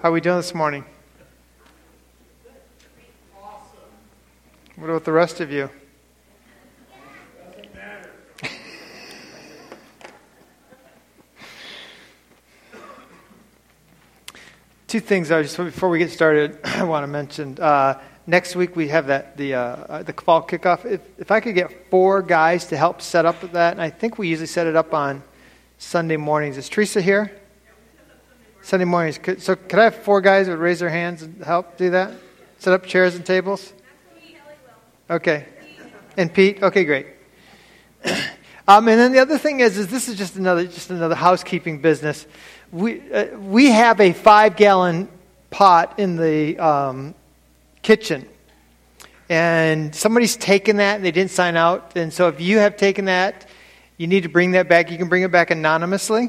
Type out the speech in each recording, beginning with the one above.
How are we doing this morning? What about the rest of you? Two things before we get started, I want to mention. Next week we have the fall kickoff. If I could get 4 guys to help set up that, and I think we usually set it up on Sunday mornings. Is Teresa here? Sunday mornings. So could I have 4 guys that would raise their hands and help do that? Set up chairs and tables? Okay. And Pete? Okay, great. And then the other thing is this is just another housekeeping business. We have a 5-gallon pot in the kitchen. And somebody's taken that and they didn't sign out. And so if you have taken that, you need to bring that back. You can bring it back anonymously.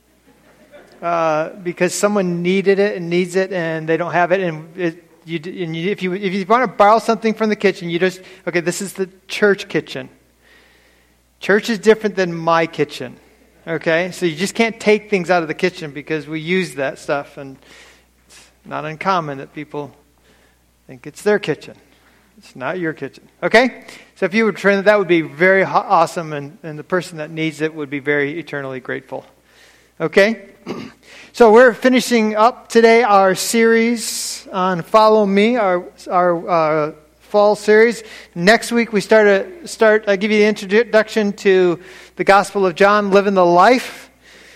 Because someone needed it and needs it and they don't have it. And if you want to borrow something from the kitchen, this is the church kitchen. Church is different than my kitchen. Okay? So you just can't take things out of the kitchen because we use that stuff. And it's not uncommon that people think it's their kitchen. It's not your kitchen. Okay? So if you would turn that would be very awesome. And the person that needs it would be very eternally grateful. Okay? So we're finishing up today our series on Follow Me, our fall series. Next week we I give you the introduction to the Gospel of John, Living the Life.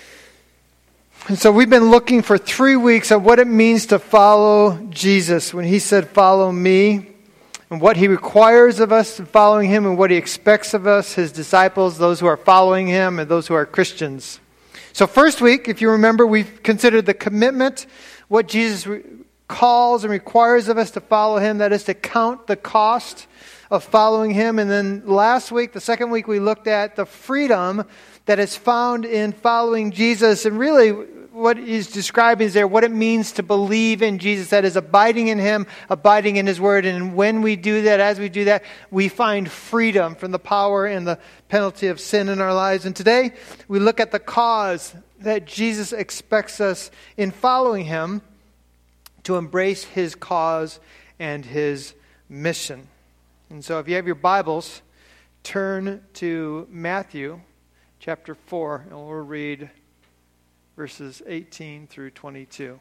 And so we've been looking for 3 weeks at what it means to follow Jesus. When he said, follow me, and what he requires of us in following him, and what he expects of us, his disciples, those who are following him, and those who are Christians. So first week, if you remember, we considered the commitment, what Jesus calls and requires of us to follow him, that is to count the cost of following him. And then last week, the second week, we looked at the freedom that is found in following Jesus. And really, what he's describing is there what it means to believe in Jesus, that is abiding in him, abiding in his word. And when we do that, as we do that, we find freedom from the power and the penalty of sin in our lives. And today, we look at the cause that Jesus expects us in following him to embrace his cause and his mission. And so if you have your Bibles, turn to Matthew chapter 4, and we'll read verses 18 through 22.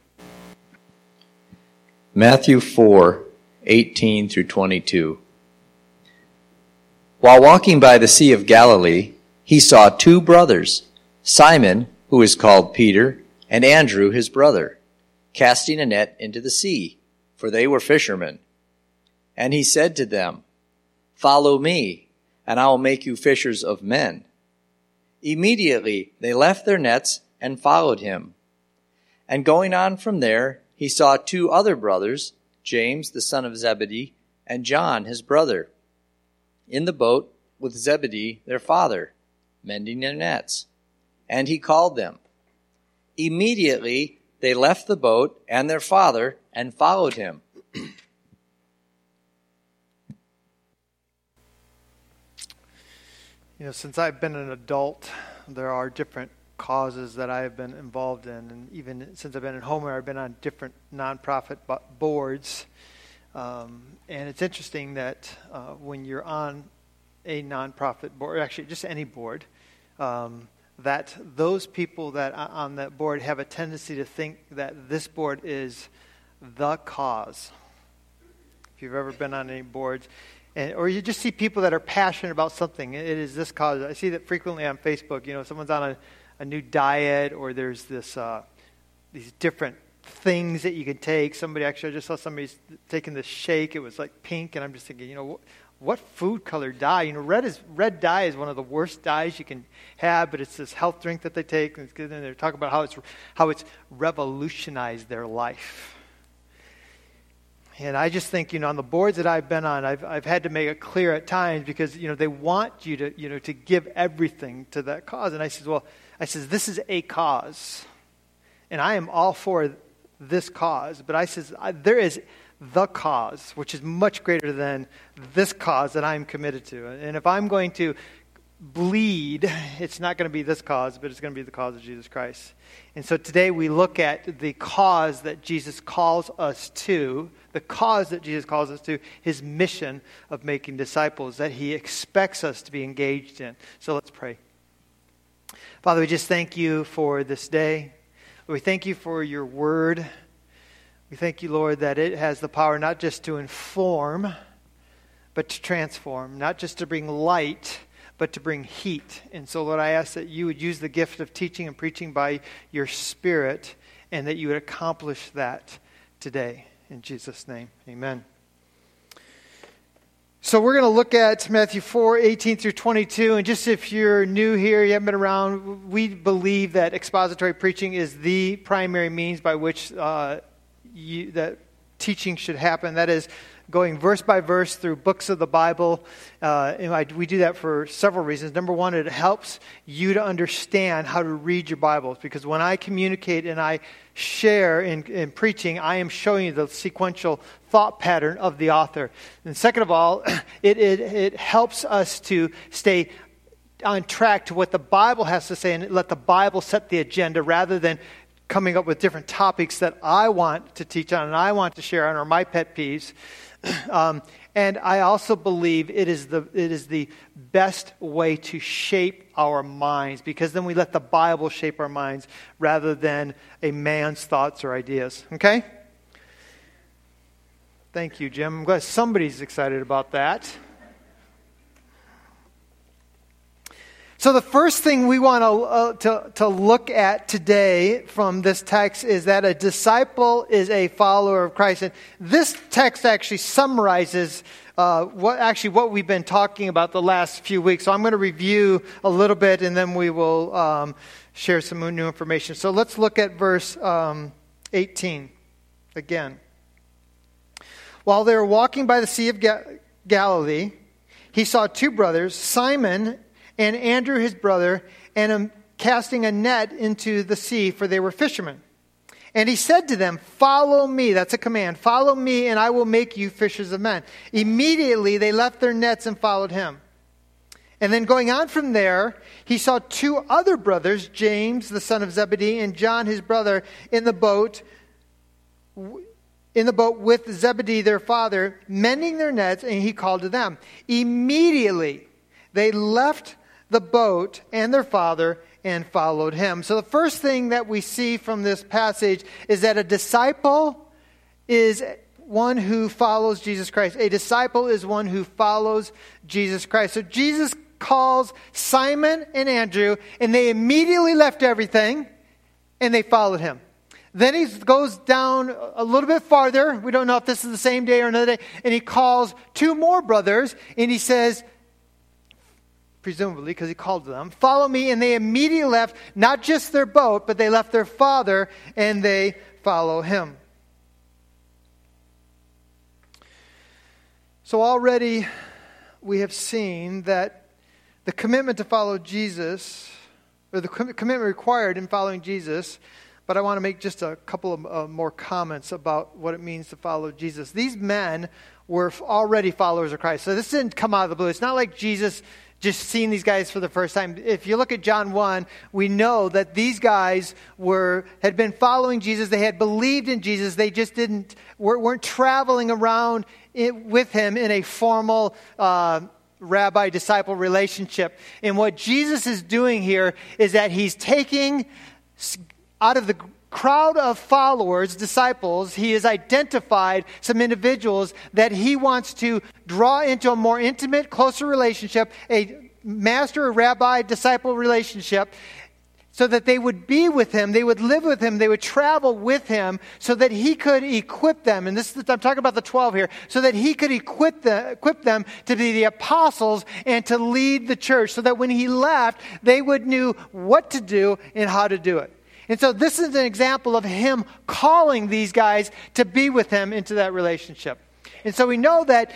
Matthew 4, 18 through 22. While walking by the Sea of Galilee, he saw 2 brothers, Simon, who is called Peter, and Andrew, his brother, casting a net into the sea, for they were fishermen. And he said to them, "Follow me, and I will make you fishers of men." Immediately they left their nets and followed him. And going on from there, he saw 2 other brothers, James the son of Zebedee, and John his brother, in the boat with Zebedee their father, mending their nets. And he called them. Immediately they left the boat and their father and followed him. Since I've been an adult, there are different causes that I have been involved in. And even since I've been at Homer, I've been on different nonprofit boards. And it's interesting that when you're on a nonprofit board, or actually just any board, that those people that are on that board have a tendency to think that this board is the cause. If you've ever been on any boards, or you just see people that are passionate about something, it is this cause. I see that frequently on Facebook. Someone's on a new diet, or there's these different things that you can take. I just saw somebody taking this shake. It was like pink, and I'm just thinking, what food color dye? Red dye is one of the worst dyes you can have, but it's this health drink that they take, and they're talking about how it's revolutionized their life. And I just think, on the boards that I've been on, I've had to make it clear at times because, they want you to, to give everything to that cause. And I says, this is a cause. And I am all for this cause. But I says, there is the cause, which is much greater than this cause that I'm committed to. And if I'm going to bleed, it's not going to be this cause, but it's going to be the cause of Jesus Christ. And so today we look at the cause that Jesus calls us to, his mission of making disciples that he expects us to be engaged in. So let's pray. Father, we just thank you for this day. We thank you for your word. We thank you, Lord, that it has the power not just to inform, but to transform, not just to bring light, but to bring heat. And so, Lord, I ask that you would use the gift of teaching and preaching by your Spirit, and that you would accomplish that today. In Jesus' name, amen. So we're going to look at Matthew 4:18 through 22. And just if you're new here, you haven't been around, we believe that expository preaching is the primary means by which that teaching should happen. That is, going verse by verse through books of the Bible. We do that for several reasons. Number one, it helps you to understand how to read your Bibles. Because when I communicate and I share in preaching, I am showing you the sequential thought pattern of the author. And second of all, it helps us to stay on track to what the Bible has to say and let the Bible set the agenda rather than coming up with different topics that I want to teach on and I want to share on, or my pet peeves. And I also believe it is the best way to shape our minds, because then we let the Bible shape our minds rather than a man's thoughts or ideas. Okay? Thank you, Jim. I'm glad somebody's excited about that. So the first thing we want to look at today from this text is that a disciple is a follower of Christ. And this text actually summarizes what we've been talking about the last few weeks. So I'm going to review a little bit, and then we will share some new information. So let's look at verse 18 again. While they were walking by the Sea of Galilee, he saw two brothers, Simon and Andrew his brother, and casting a net into the sea, for they were fishermen. And he said to them, "Follow me." That's a command. "Follow me, and I will make you fishers of men." Immediately they left their nets and followed him. And then going on from there, he saw two other brothers, James the son of Zebedee and John his brother, in the boat with Zebedee their father, mending their nets, and he called to them. Immediately they left the boat and their father and followed him. So the first thing that we see from this passage is that a disciple is one who follows Jesus Christ. A disciple is one who follows Jesus Christ. So Jesus calls Simon and Andrew, and they immediately left everything and they followed him. Then he goes down a little bit farther. We don't know if this is the same day or another day. And he calls two more brothers, and he says, presumably because he called them, "Follow me." And they immediately left not just their boat, but they left their father and they follow him. So already we have seen that the commitment to follow Jesus, or the commitment required in following Jesus, but I want to make just a couple of more comments about what it means to follow Jesus. These men were already followers of Christ. So this didn't come out of the blue. It's not like Jesus just seeing these guys for the first time. If you look at John 1, we know that these guys had been following Jesus. They had believed in Jesus. They just weren't traveling around with him in a formal rabbi-disciple relationship. And what Jesus is doing here is that he's taking out of the crowd of followers, disciples, he has identified some individuals that he wants to draw into a more intimate, closer relationship, a master or rabbi-disciple relationship, so that they would be with him, they would live with him, they would travel with him, so that he could equip them. And I'm talking about the 12 here, so that he could equip them to be the apostles and to lead the church, so that when he left, they would know what to do and how to do it. And so this is an example of him calling these guys to be with him into that relationship. And so we know that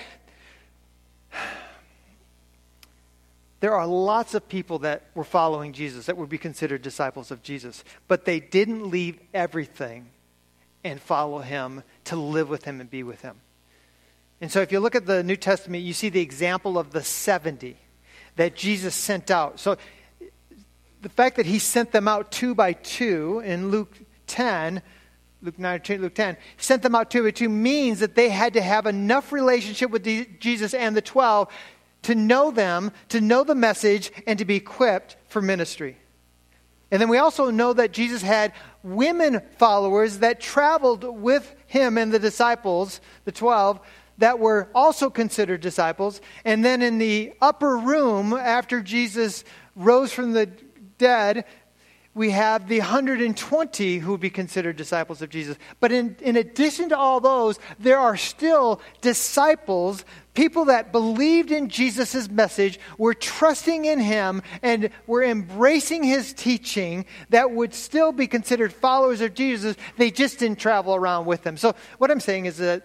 there are lots of people that were following Jesus that would be considered disciples of Jesus, but they didn't leave everything and follow him to live with him and be with him. And so if you look at the New Testament, you see the example of the 70. that Jesus sent out. So the fact that he sent them out 2 by 2 in Luke 10, Luke 9, Luke 10, sent them out 2 by 2 means that they had to have enough relationship with Jesus and the 12 to know them, to know the message, and to be equipped for ministry. And then we also know that Jesus had women followers that traveled with him and the disciples, the 12, that were also considered disciples. And then in the upper room, after Jesus rose from the dead, we have the 120 who would be considered disciples of Jesus. But in addition to all those, there are still disciples, people that believed in Jesus' message, were trusting in him, and were embracing his teaching, that would still be considered followers of Jesus. They just didn't travel around with him. So what I'm saying is that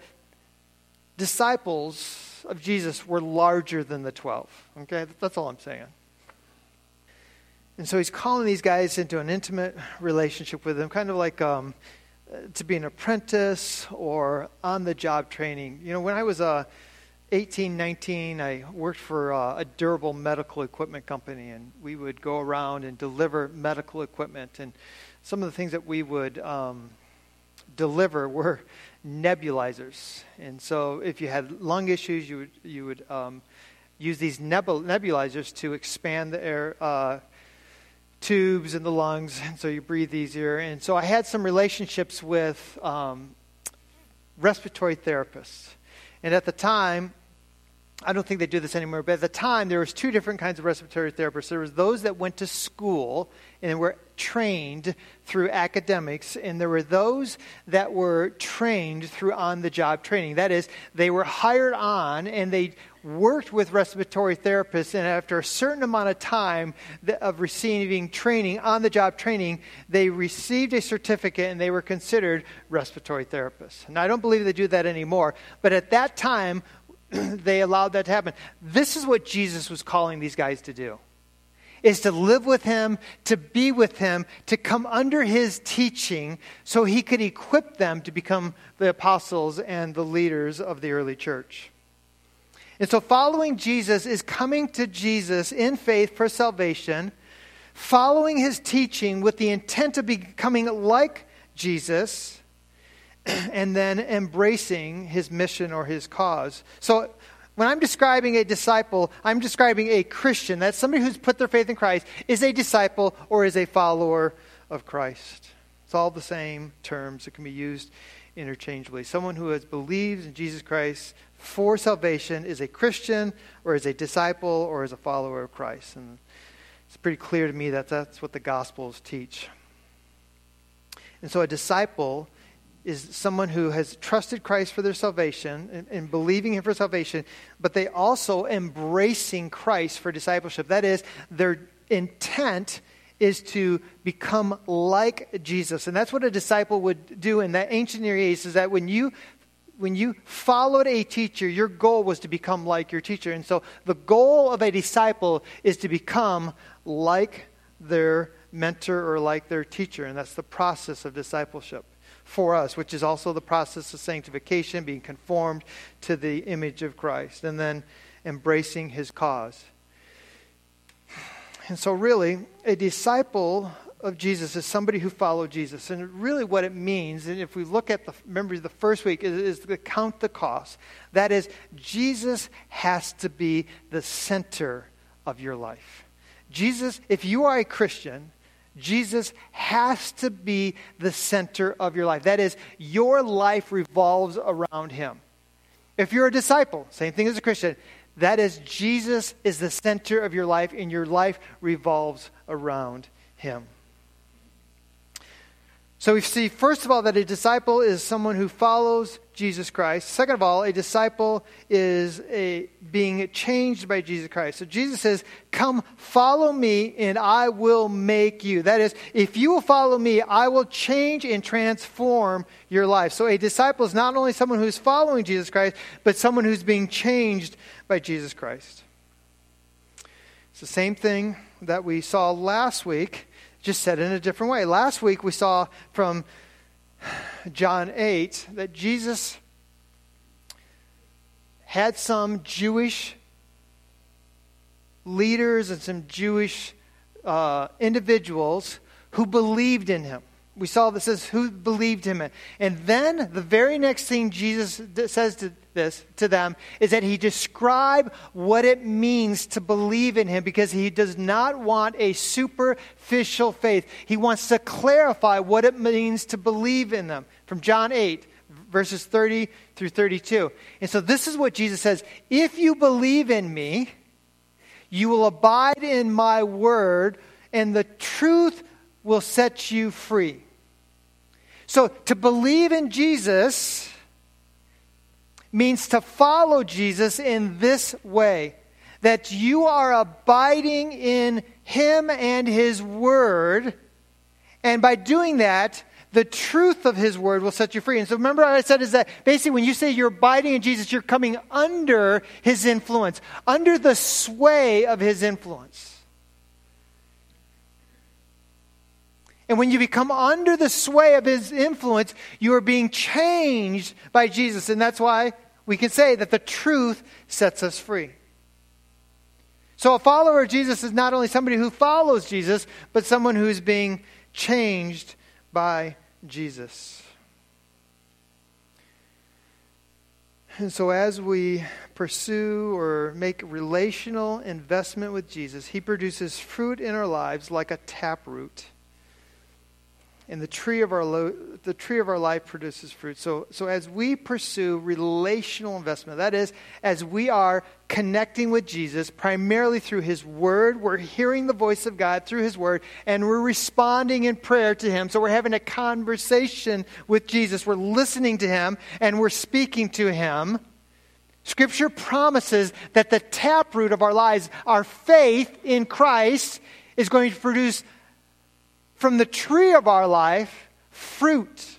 disciples of Jesus were larger than the 12. Okay, that's all I'm saying. And so he's calling these guys into an intimate relationship with them, kind of like to be an apprentice or on-the-job training. You know, when I was 18, 19, I worked for a durable medical equipment company, and we would go around and deliver medical equipment. And some of the things that we would deliver were nebulizers. And so if you had lung issues, you would use these nebulizers to expand the air tubes in the lungs, and so you breathe easier. And so I had some relationships with respiratory therapists. And at the time, I don't think they do this anymore, but at the time there was 2 different kinds of respiratory therapists. There was those that went to school and were trained through academics, and there were those that were trained through on-the-job training. That is, they were hired on and they worked with respiratory therapists, and after a certain amount of time of receiving training, on-the-job training, they received a certificate and they were considered respiratory therapists. And I don't believe they do that anymore, but at that time, they allowed that to happen. This is what Jesus was calling these guys to do, is to live with him, to be with him, to come under his teaching so he could equip them to become the apostles and the leaders of the early church. And so following Jesus is coming to Jesus in faith for salvation, following his teaching with the intent of becoming like Jesus, and then embracing his mission or his cause. So when I'm describing a disciple, I'm describing a Christian. That's somebody who's put their faith in Christ, is a disciple or is a follower of Christ. It's all the same terms that can be used interchangeably. Someone who has believed in Jesus Christ for salvation is a Christian or is a disciple or is a follower of Christ. And it's pretty clear to me that that's what the Gospels teach. And so a disciple is someone who has trusted Christ for their salvation and believing him for salvation, but they also embracing Christ for discipleship. That is, their intent is to become like Jesus. And that's what a disciple would do in that ancient Near East, is that when you followed a teacher, your goal was to become like your teacher. And so the goal of a disciple is to become like their mentor or like their teacher. And that's the process of discipleship for us, which is also the process of sanctification, being conformed to the image of Christ, and then embracing his cause. And so really, a disciple of Jesus is somebody who followed Jesus. And really what it means, and if we look at remember the first week, is to count the cost. That is, Jesus has to be the center of your life. Jesus, if you are a Christian, Jesus has to be the center of your life. That is, your life revolves around him. If you're a disciple, same thing as a Christian, that is, Jesus is the center of your life, and your life revolves around him. So we see, first of all, that a disciple is someone who follows Jesus Christ. Second of all, a disciple is being changed by Jesus Christ. So Jesus says, come follow me and I will make you. That is, if you will follow me, I will change and transform your life. So a disciple is not only someone who's following Jesus Christ, but someone who's being changed by Jesus Christ. It's the same thing that we saw last week, just said in a different way. Last week we saw from John 8 that Jesus had some Jewish leaders and some Jewish individuals who believed in him. We saw this as who believed him. And then the very next thing Jesus says to them is that he describes what it means to believe in him, because he does not want a superficial faith. He wants to clarify what it means to believe in them. From John 8, verses 30 through 32. And so this is what Jesus says: if you believe in me, you will abide in my word, and the truth will set you free. So to believe in Jesus means to follow Jesus in this way, that you are abiding in him and his word, and by doing that, the truth of his word will set you free. And so remember what I said is that basically when you say you're abiding in Jesus, you're coming under his influence, under the sway of his influence. And when you become under the sway of his influence, you are being changed by Jesus. And that's why we can say that the truth sets us free. So a follower of Jesus is not only somebody who follows Jesus, but someone who's being changed by Jesus. And so as we pursue or make relational investment with Jesus, he produces fruit in our lives like a taproot. And the tree of our life produces fruit. So as we pursue relational investment, that is, as we are connecting with Jesus primarily through his word, we're hearing the voice of God through his word, and we're responding in prayer to him. So we're having a conversation with Jesus. We're listening to him, and we're speaking to him. Scripture promises that the taproot of our lives, our faith in Christ, is going to produce from the tree of our life, fruit.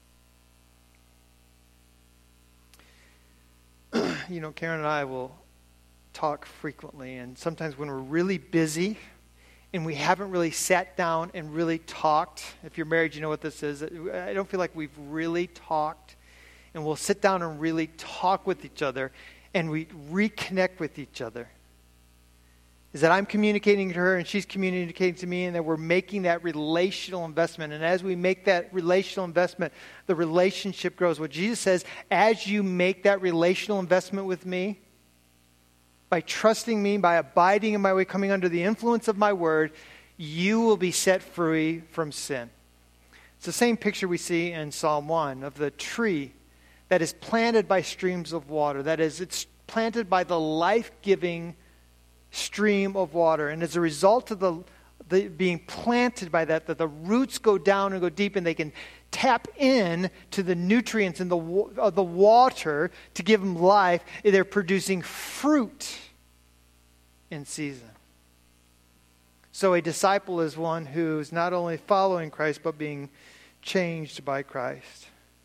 Karen and I will talk frequently, and sometimes when we're really busy and we haven't really sat down and really talked. If you're married, you know what this is. I don't feel like we've really talked, and we'll sit down and really talk with each other, and we reconnect with each other. Is that I'm communicating to her and she's communicating to me, and that we're making that relational investment. And as we make that relational investment, the relationship grows. What Jesus says, as you make that relational investment with me, by trusting me, by abiding in my way, coming under the influence of my word, you will be set free from sin. It's the same picture we see in Psalm 1 of the tree that is planted by streams of water. That is, it's planted by the life-giving stream of water. And as a result of the being planted by that the roots go down and go deep, and they can tap in to the nutrients in of the water to give them life. They're producing fruit in season. So a disciple is one who's not only following Christ, but being changed by Christ.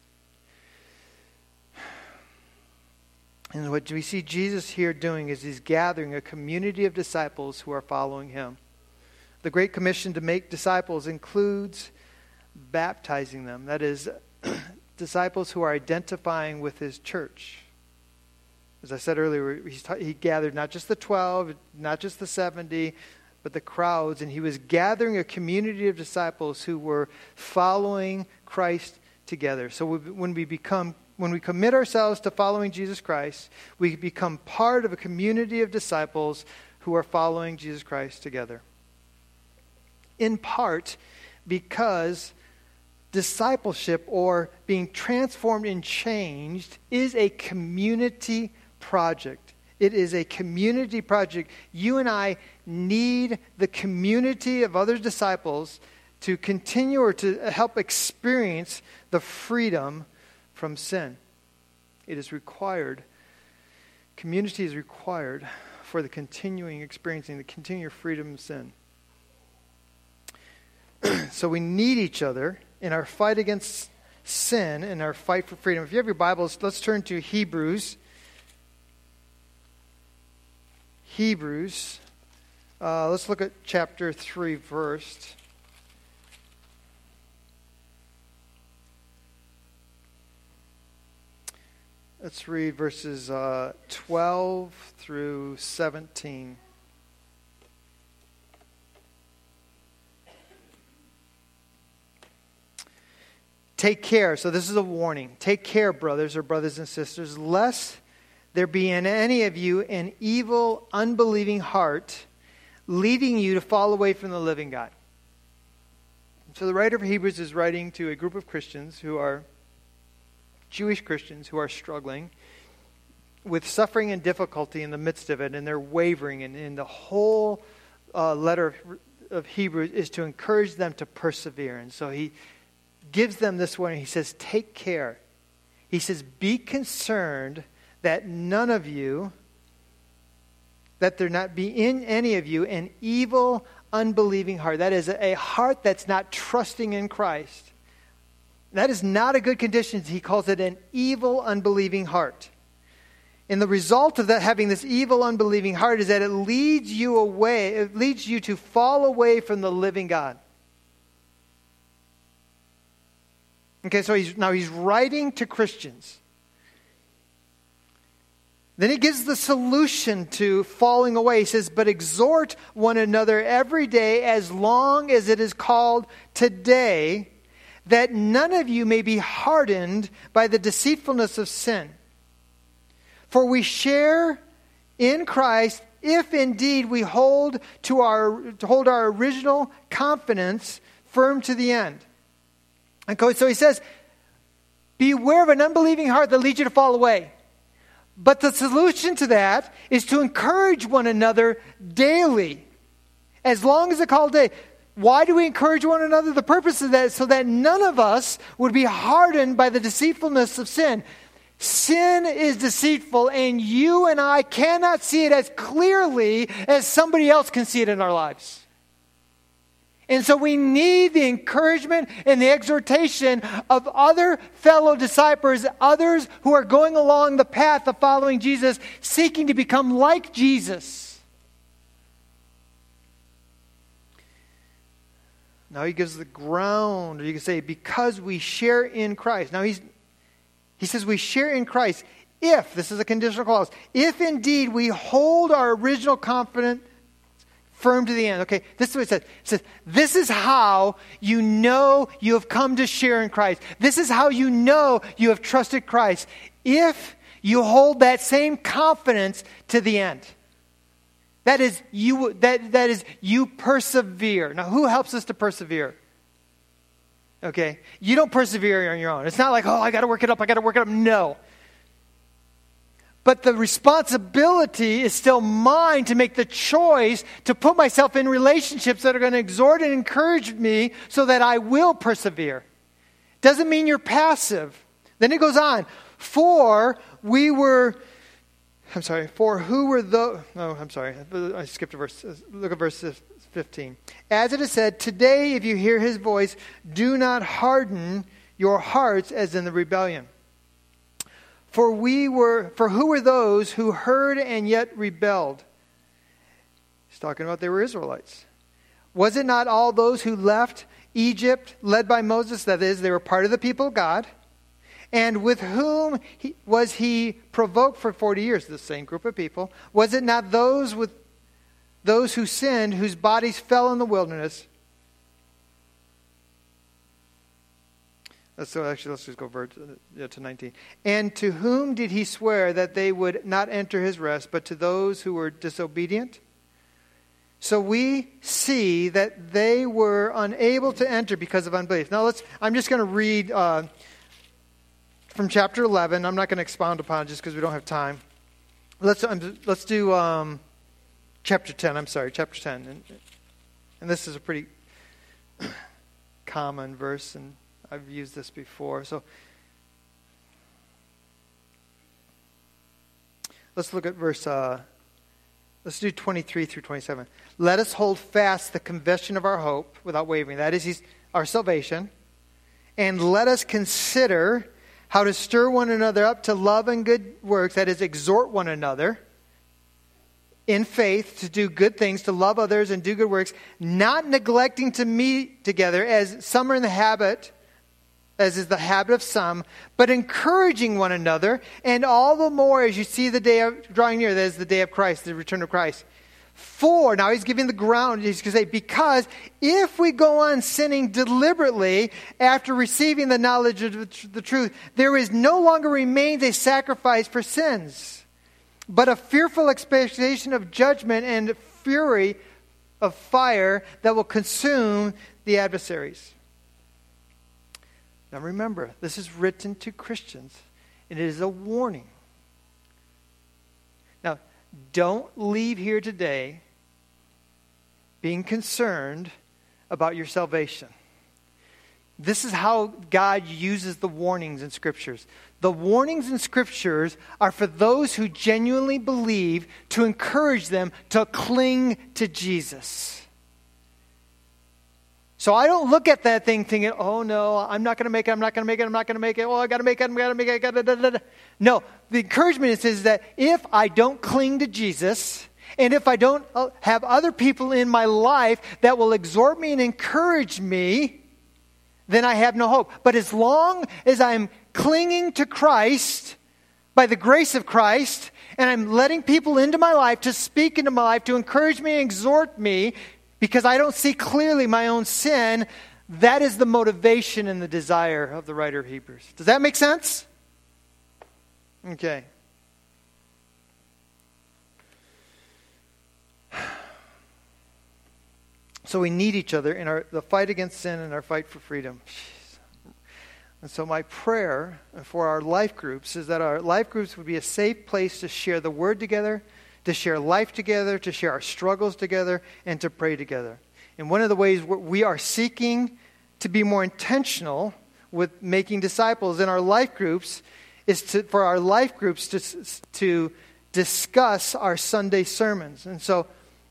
And what we see Jesus here doing is he's gathering a community of disciples who are following him. The Great Commission to make disciples includes baptizing them. That is, disciples who are identifying with his church. As I said earlier, he gathered not just the 12, not just the 70, but the crowds. And he was gathering a community of disciples who were following Christ together. So when we commit ourselves to following Jesus Christ, we become part of a community of disciples who are following Jesus Christ together. In part because discipleship, or being transformed and changed, is a community project. It is a community project. You and I need the community of other disciples to continue or to help experience the freedom from sin. It is required. Community is required for the continuing freedom from sin. So we need each other in our fight against sin and our fight for freedom. If you have your Bibles, let's turn to Hebrews. Let's look at chapter 3 first. Let's read verses 12 through 17. take care. So this is a warning. Take care, brothers and sisters, lest there be in any of you an evil, unbelieving heart, leading you to fall away from the living God. So the writer of Hebrews is writing to a group of Christians who are Jewish Christians who are struggling with suffering and difficulty in the midst of it, and they're wavering. And the whole letter of Hebrews is to encourage them to persevere. And so he gives them this warning. He says, take care. He says, be concerned that none of you, that there not be in any of you an evil, unbelieving heart. That is a heart that's not trusting in Christ. That is not a good condition. He calls it an evil, unbelieving heart. And the result of that, having this evil, unbelieving heart, is that it leads you away. It leads you to fall away from the living God. Okay, so he's writing to Christians. Then he gives the solution to falling away. He says, but exhort one another every day as long as it is called today, that none of you may be hardened by the deceitfulness of sin. For we share in Christ if indeed we hold our original confidence firm to the end. And so he says, beware of an unbelieving heart that leads you to fall away. But the solution to that is to encourage one another daily, as long as it's called day. Why do we encourage one another? The purpose of that is so that none of us would be hardened by the deceitfulness of sin. Sin is deceitful, and you and I cannot see it as clearly as somebody else can see it in our lives. And so we need the encouragement and the exhortation of other fellow disciples, others who are going along the path of following Jesus, seeking to become like Jesus. Now he gives the ground, or you can say, because we share in Christ. Now he says we share in Christ if, this is a conditional clause, if indeed we hold our original confidence firm to the end. Okay, this is what it says. It says, this is how you know you have come to share in Christ. This is how you know you have trusted Christ. If you hold that same confidence to the end. That is, you persevere. Now, who helps us to persevere? Okay, you don't persevere on your own. It's not like, I got to work it up. No. But the responsibility is still mine to make the choice to put myself in relationships that are going to exhort and encourage me so that I will persevere. Doesn't mean you're passive. Then it goes on. For who were those... I skipped a verse. Look at verse 15. As it is said, today if you hear his voice, do not harden your hearts as in the rebellion. For who were those who heard and yet rebelled? He's talking about they were Israelites. Was it not all those who left Egypt, led by Moses? That is, they were part of the people of God. And with whom was he provoked for 40 years? The same group of people. Was it not those who sinned, whose bodies fell in the wilderness? Let's just go to 19. And to whom did he swear that they would not enter his rest, but to those who were disobedient? So we see that they were unable to enter because of unbelief. Now I'm just going to read from chapter 11. I'm not going to expound upon it just because we don't have time. Let's do chapter 10. I'm sorry, chapter 10. And this is a pretty common verse, and I've used this before. So let's look at verse, let's do 23 through 27. Let us hold fast the confession of our hope without wavering. That is our salvation. And let us consider how to stir one another up to love and good works. That is, exhort one another in faith to do good things, to love others and do good works, not neglecting to meet together as some are in the habit, as is the habit of some, but encouraging one another, and all the more as you see the day drawing near, that is the day of Christ, the return of Christ. Now he's giving the ground. He's going to say, because if we go on sinning deliberately after receiving the knowledge of the truth, there is no longer remains a sacrifice for sins, but a fearful expectation of judgment and fury of fire that will consume the adversaries. Now remember, this is written to Christians, and it is a warning. Now, don't leave here today being concerned about your salvation. This is how God uses the warnings in Scriptures. The warnings in Scriptures are for those who genuinely believe, to encourage them to cling to Jesus. So I don't look at that thing thinking, oh no, I'm not going to make it, I'm not going to make it, I'm not going to make it, oh, I got to make it, I'm going to make it, No, the encouragement is that if I don't cling to Jesus, and if I don't have other people in my life that will exhort me and encourage me, then I have no hope. But as long as I'm clinging to Christ, by the grace of Christ, and I'm letting people into my life to speak into my life, to encourage me and exhort me, because I don't see clearly my own sin, that is the motivation and the desire of the writer of Hebrews. Does that make sense? Okay. So we need each other in the fight against sin and our fight for freedom. And so my prayer for our life groups is that our life groups would be a safe place to share the word together, to share life together, to share our struggles together, and to pray together. And one of the ways we are seeking to be more intentional with making disciples in our life groups is for our life groups to discuss our Sunday sermons. And so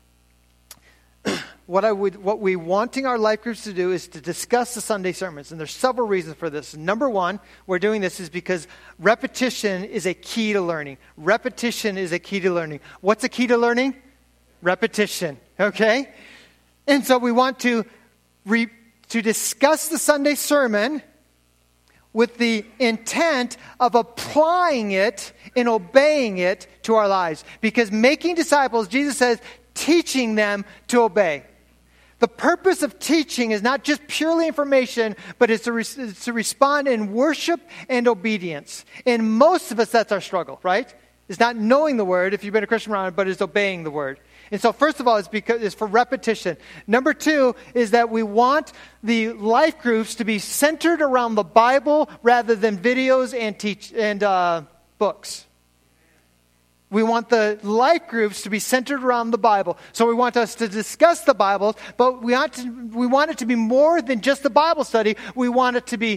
what we wanting our life groups to do is to discuss the Sunday sermons. And there's several reasons for this. Number one, we're doing this is because repetition is a key to learning. Repetition is a key to learning. What's a key to learning? Repetition. Okay? And so we want to discuss the Sunday sermon with the intent of applying it and obeying it to our lives. Because making disciples, Jesus says, teaching them to obey. The purpose of teaching is not just purely information, but it's to respond in worship and obedience. And most of us, that's our struggle, right? It's not knowing the word, if you've been a Christian around, but it's obeying the word. And so first of all, it's for repetition. Number two is that we want the life groups to be centered around the Bible rather than videos and books. We want the life groups to be centered around the Bible. So we want us to discuss the Bible, but we want it to be more than just a Bible study. We want it to be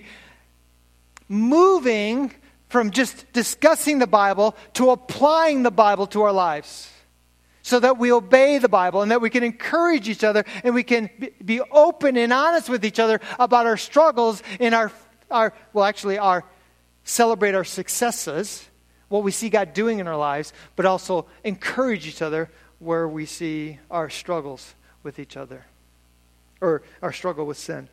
moving from just discussing the Bible to applying the Bible to our lives, so that we obey the Bible and that we can encourage each other and we can be open and honest with each other about our struggles and our celebrate our successes, what we see God doing in our lives, but also encourage each other where we see our struggles with each other, or our struggle with sin.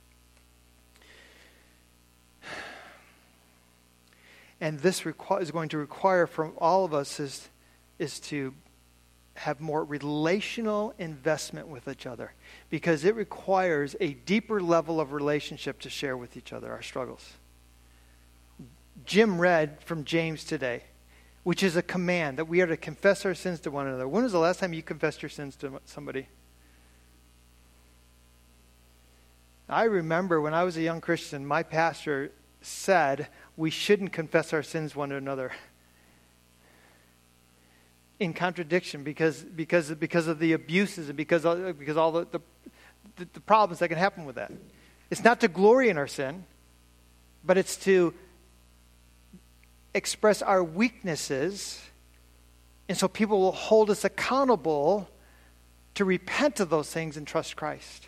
And this is going to require from all of us is to have more relational investment with each other, because it requires a deeper level of relationship to share with each other our struggles. Jim read from James today, which is a command that we are to confess our sins to one another. When was the last time you confessed your sins to somebody? I remember when I was a young Christian, my pastor said we shouldn't confess our sins one to another. In contradiction, because of the abuses and because all the problems that can happen with that. It's not to glory in our sin, but it's to express our weaknesses, and so people will hold us accountable to repent of those things and trust Christ.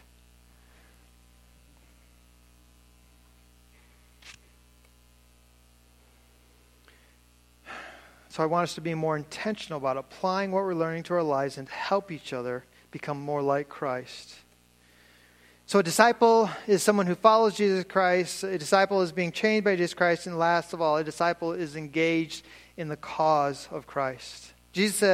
So I want us to be more intentional about applying what we're learning to our lives and help each other become more like Christ. So a disciple is someone who follows Jesus Christ. A disciple is being changed by Jesus Christ. And last of all, a disciple is engaged in the cause of Christ. Jesus said,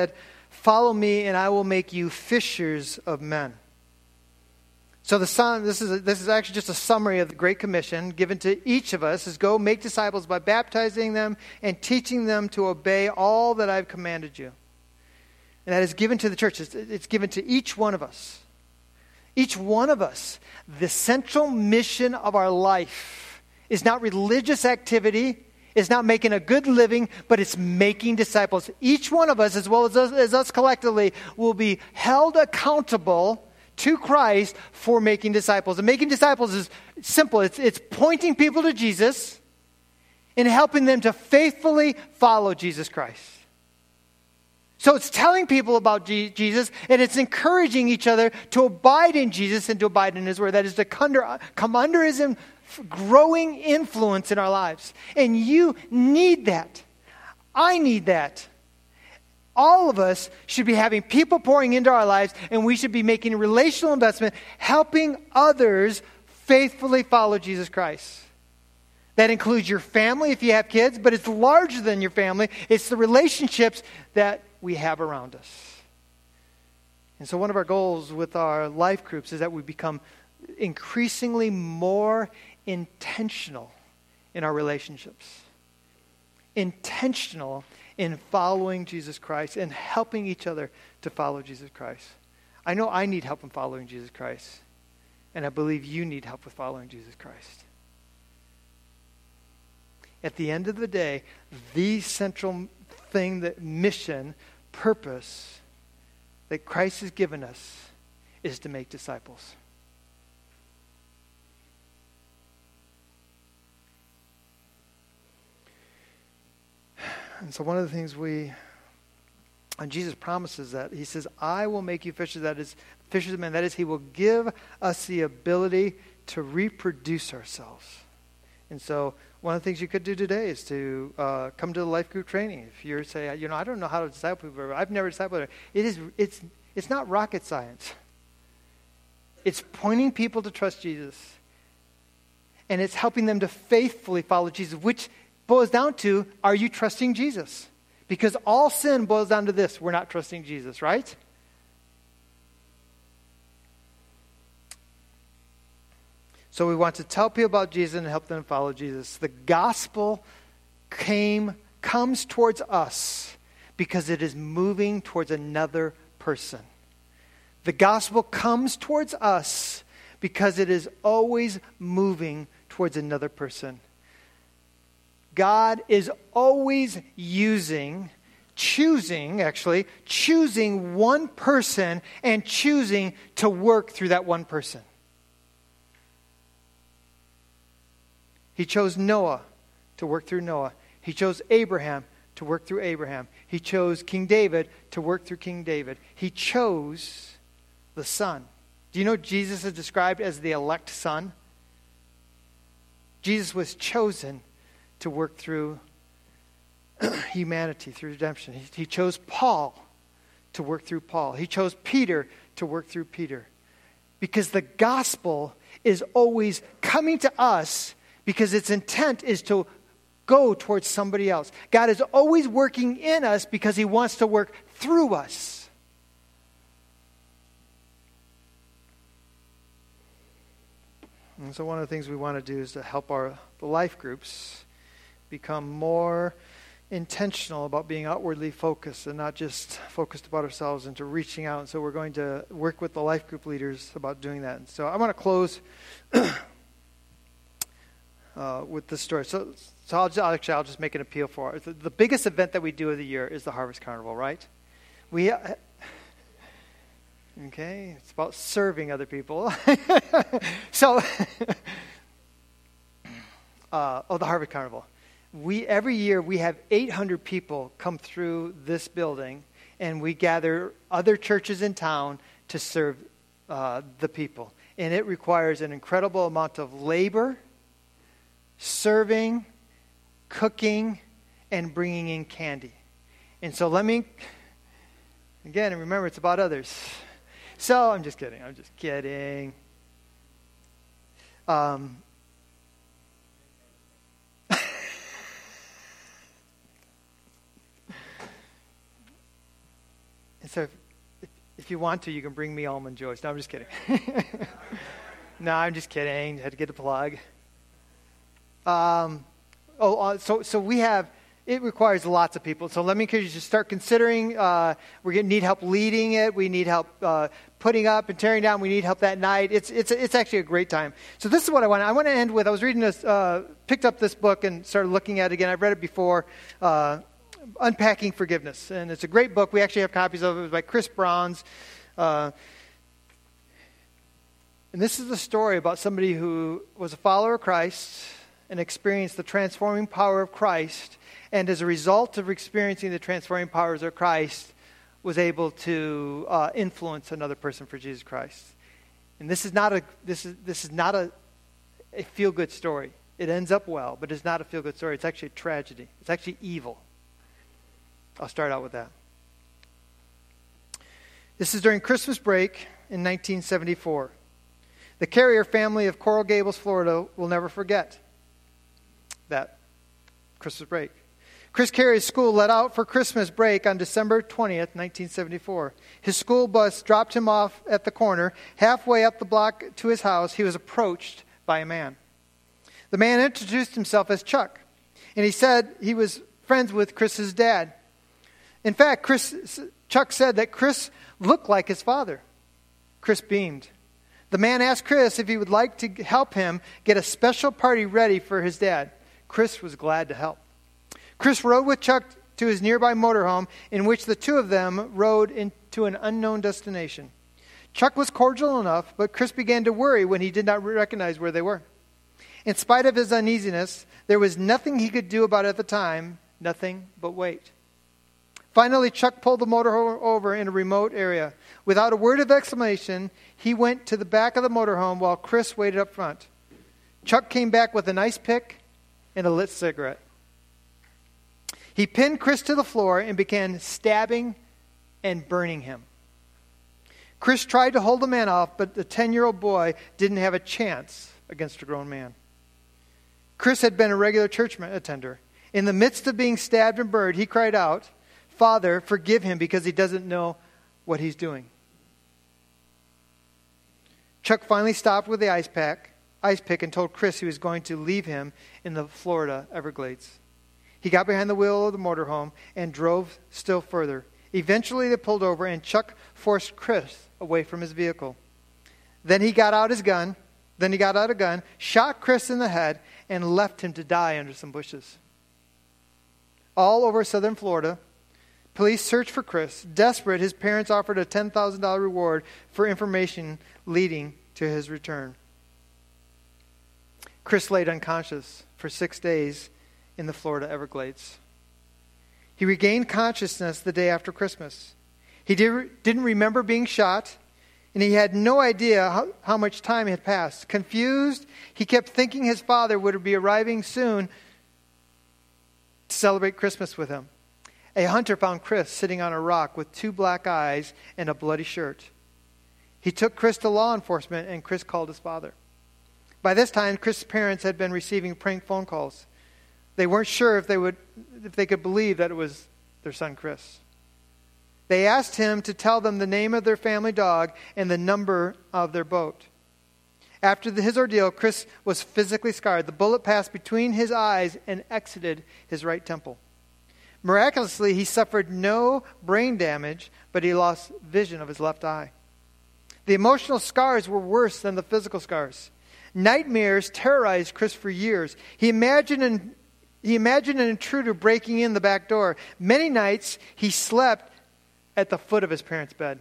Follow me, and I will make you fishers of men. So this is actually just a summary of the Great Commission given to each of us, is go make disciples by baptizing them and teaching them to obey all that I've commanded you. And that is given to the church. It's given to each one of us. Each one of us. The central mission of our life is not religious activity, it's not making a good living, but it's making disciples. Each one of us, as well as us collectively, will be held accountable to Christ for making disciples. And making disciples is simple. It's pointing people to Jesus and helping them to faithfully follow Jesus Christ. So it's telling people about Jesus, and it's encouraging each other to abide in Jesus and to abide in His Word. That is to come under His growing influence in our lives. And you need that. I need that. All of us should be having people pouring into our lives, and we should be making a relational investment, helping others faithfully follow Jesus Christ. That includes your family if you have kids, but it's larger than your family. It's the relationships that we have around us. And so one of our goals with our life groups is that we become increasingly more intentional in our relationships. Intentional in following Jesus Christ and helping each other to follow Jesus Christ. I know I need help in following Jesus Christ, and I believe you need help with following Jesus Christ. At the end of the day, the central thing, that mission, purpose that Christ has given us is to make disciples. And so one of the things and Jesus promises that. He says, I will make you fishers of men. That is, He will give us the ability to reproduce ourselves. And so one of the things you could do today is to come to the life group training. If you're saying, I don't know how to disciple people, I've never discipled. It's not rocket science. It's pointing people to trust Jesus. And it's helping them to faithfully follow Jesus, which boils down to, are you trusting Jesus? Because all sin boils down to this: we're not trusting Jesus, right? So we want to tell people about Jesus and help them follow Jesus. The gospel comes towards us because it is moving towards another person. The gospel comes towards us because it is always moving towards another person. God is always choosing one person and choosing to work through that one person. He chose Noah to work through Noah. He chose Abraham to work through Abraham. He chose King David to work through King David. He chose the Son. Do you know Jesus is described as the elect Son? Jesus was chosen to work through humanity, through redemption. He chose Paul to work through Paul. He chose Peter to work through Peter. Because the gospel is always coming to us because its intent is to go towards somebody else. God is always working in us because He wants to work through us. And so one of the things we want to do is to help the life groups become more intentional about being outwardly focused and not just focused about ourselves and to reaching out. And so we're going to work with the life group leaders about doing that. And so I want to close with this story. So I'll just make an appeal for it. The biggest event that we do of the year is the Harvest Carnival, right? Okay, it's about serving other people. So, the Harvest Carnival. Every year we have 800 people come through this building, and we gather other churches in town to serve the people. And it requires an incredible amount of labor, serving, cooking, and bringing in candy. And so again, remember, it's about others. So, I'm just kidding. So if you want to, you can bring me Almond Joys. No, I'm just kidding. No, I'm just kidding. I had to get the plug. So we have, it requires lots of people. So let me encourage you to start considering. We're going to need help leading it. We need help putting up and tearing down. We need help that night. It's actually a great time. So this is what I want to end with. I was reading this, picked up this book and started looking at it again. I've read it before, Unpacking Forgiveness. And it's a great book. We actually have copies of it. It was by Chris Browns. And this is a story about somebody who was a follower of Christ and experienced the transforming power of Christ, and as a result of experiencing the transforming powers of Christ, was able to influence another person for Jesus Christ. And this is not a feel-good story. It ends up well, but it's not a feel-good story. It's actually a tragedy. It's actually evil. I'll start out with that. This is during Christmas break in 1974. The Carrier family of Coral Gables, Florida, will never forget that Christmas break. Chris Carrier's school let out for Christmas break on December 20th, 1974. His school bus dropped him off at the corner. Halfway up the block to his house, he was approached by a man. The man introduced himself as Chuck, and he said he was friends with Chris's dad. In fact, Chuck said that Chris looked like his father. Chris beamed. The man asked Chris if he would like to help him get a special party ready for his dad. Chris was glad to help. Chris rode with Chuck to his nearby motorhome, in which the two of them rode into an unknown destination. Chuck was cordial enough, but Chris began to worry when he did not recognize where they were. In spite of his uneasiness, there was nothing he could do about it at the time, nothing but wait. Finally, Chuck pulled the motorhome over in a remote area. Without a word of explanation, he went to the back of the motorhome while Chris waited up front. Chuck came back with an ice pick and a lit cigarette. He pinned Chris to the floor and began stabbing and burning him. Chris tried to hold the man off, but the 10-year-old boy didn't have a chance against a grown man. Chris had been a regular church attender. In the midst of being stabbed and burned, he cried out, "Father, forgive him because he doesn't know what he's doing." Chuck finally stopped with the ice pick and told Chris he was going to leave him in the Florida Everglades. He got behind the wheel of the motorhome and drove still further. Eventually they pulled over and Chuck forced Chris away from his vehicle. Then he got out a gun, shot Chris in the head, and left him to die under some bushes. All over southern Florida, police searched for Chris. Desperate, his parents offered a $10,000 reward for information leading to his return. Chris laid unconscious for 6 days in the Florida Everglades. He regained consciousness the day after Christmas. He didn't remember being shot, and he had no idea how much time had passed. Confused, he kept thinking his father would be arriving soon to celebrate Christmas with him. A hunter found Chris sitting on a rock with 2 black eyes and a bloody shirt. He took Chris to law enforcement, and Chris called his father. By this time, Chris' parents had been receiving prank phone calls. They weren't sure if they could believe that it was their son Chris. They asked him to tell them the name of their family dog and the number of their boat. After his ordeal, Chris was physically scarred. The bullet passed between his eyes and exited his right temple. Miraculously, he suffered no brain damage, but he lost vision of his left eye. The emotional scars were worse than the physical scars. Nightmares terrorized Chris for years. He imagined an intruder breaking in the back door. Many nights, he slept at the foot of his parents' bed.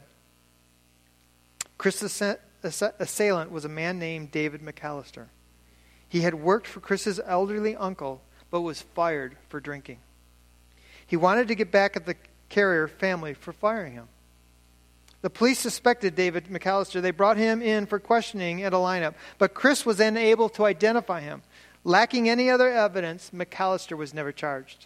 Chris' assailant was a man named David McAllister. He had worked for Chris's elderly uncle, but was fired for drinking. He wanted to get back at the Carrier family for firing him. The police suspected David McAllister. They brought him in for questioning at a lineup, but Chris was unable to identify him. Lacking any other evidence, McAllister was never charged.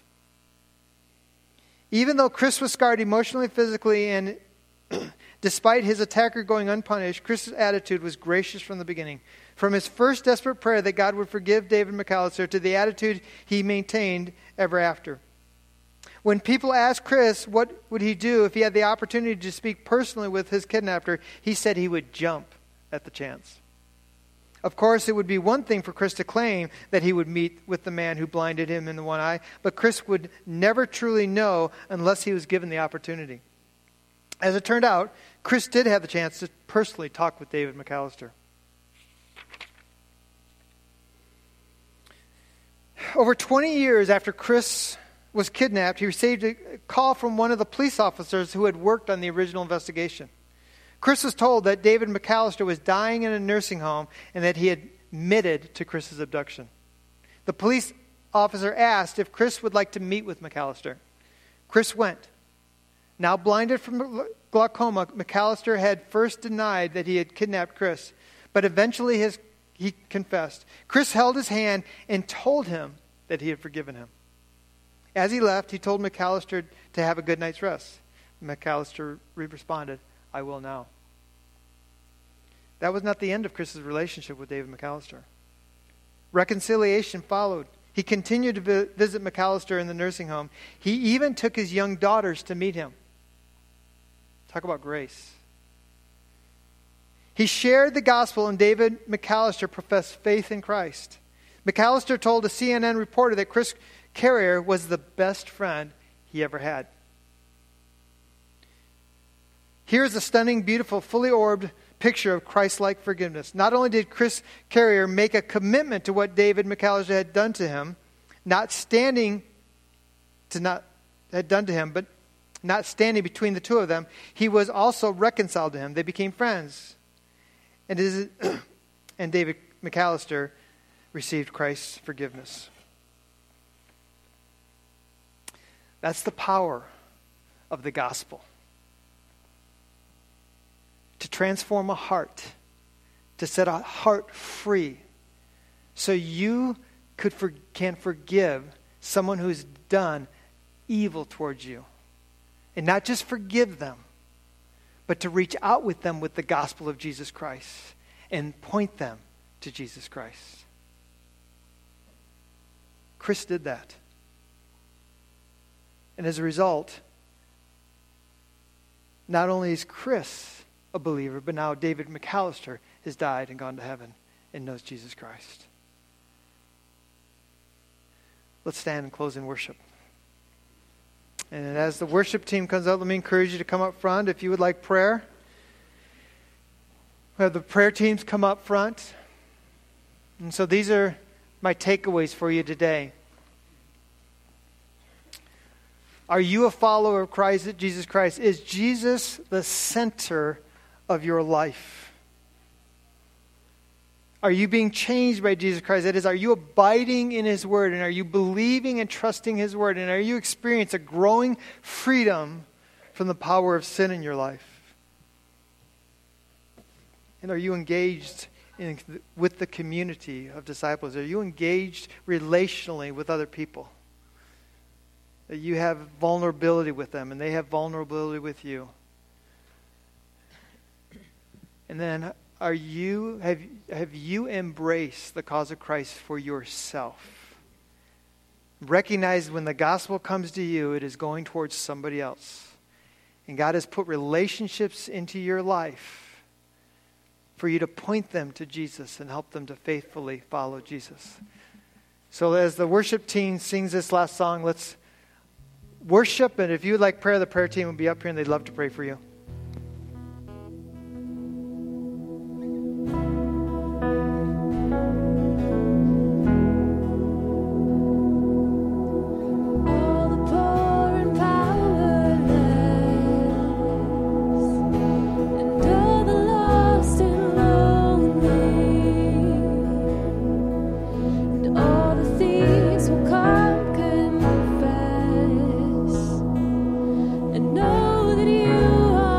Even though Chris was scarred emotionally, physically, and despite his attacker going unpunished, Chris's attitude was gracious from the beginning. From his first desperate prayer that God would forgive David McAllister to the attitude he maintained ever after. When people asked Chris what would he do if he had the opportunity to speak personally with his kidnapper, he said he would jump at the chance. Of course, it would be one thing for Chris to claim that he would meet with the man who blinded him in the one eye, but Chris would never truly know unless he was given the opportunity. As it turned out, Chris did have the chance to personally talk with David McAllister. Over 20 years after Chris was kidnapped, he received a call from one of the police officers who had worked on the original investigation. Chris was told that David McAllister was dying in a nursing home and that he had admitted to Chris's abduction. The police officer asked if Chris would like to meet with McAllister. Chris went. Now blinded from glaucoma, McAllister had first denied that he had kidnapped Chris, but eventually he confessed. Chris held his hand and told him that he had forgiven him. As he left, he told McAllister to have a good night's rest. McAllister responded, "I will now." That was not the end of Chris's relationship with David McAllister. Reconciliation followed. He continued to visit McAllister in the nursing home. He even took his young daughters to meet him. Talk about grace. He shared the gospel, and David McAllister professed faith in Christ. McAllister told a CNN reporter that Chris Carrier was the best friend he ever had. Here's a stunning, beautiful, fully orbed picture of Christ-like forgiveness. Not only did Chris Carrier make a commitment to what David McAllister had done to him, but not standing between the two of them, he was also reconciled to him. They became friends. And David McAllister received Christ's forgiveness. That's the power of the gospel. To transform a heart, to set a heart free, so you can forgive someone who's done evil towards you. And not just forgive them, but to reach out with them with the gospel of Jesus Christ and point them to Jesus Christ. Chris did that. And as a result, not only is Chris a believer, but now David McAllister has died and gone to heaven and knows Jesus Christ. Let's stand and close in worship. And as the worship team comes up, let me encourage you to come up front if you would like prayer. We have the prayer teams come up front. And so these are my takeaways for you today. Are you a follower of Christ, Jesus Christ? Is Jesus the center of your life? Are you being changed by Jesus Christ? That is, are you abiding in His Word? And are you believing and trusting His Word? And are you experiencing a growing freedom from the power of sin in your life? And are you engaged with the community of disciples? Are you engaged relationally with other people? That you have vulnerability with them and they have vulnerability with you. And then have you embraced the cause of Christ for yourself? Recognize when the gospel comes to you, it is going towards somebody else. And God has put relationships into your life for you to point them to Jesus and help them to faithfully follow Jesus. So as the worship team sings this last song, let's worship. And if you would like prayer, the prayer team will be up here and they'd love to pray for you. And know that you are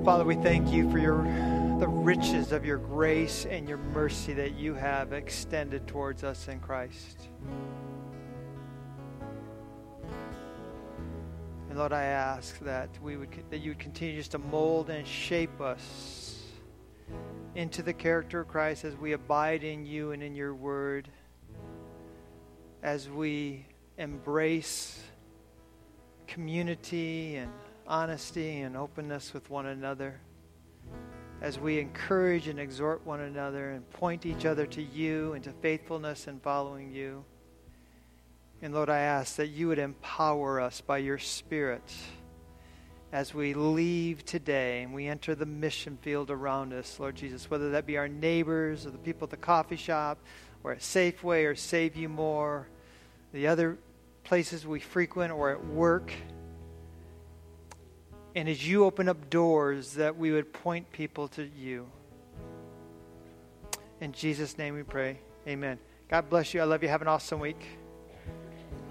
Father, we thank you for the riches of your grace and your mercy that you have extended towards us in Christ. And Lord, I ask that you would continue just to mold and shape us into the character of Christ as we abide in you and in your word, as we embrace community and honesty and openness with one another, as we encourage and exhort one another and point each other to you and to faithfulness and following you. And Lord, I ask that you would empower us by your Spirit as we leave today and we enter the mission field around us, Lord Jesus, whether that be our neighbors or the people at the coffee shop or at Safeway or Save You More, the other places we frequent or at work. And as you open up doors, that we would point people to you. In Jesus' name we pray. Amen. God bless you. I love you. Have an awesome week.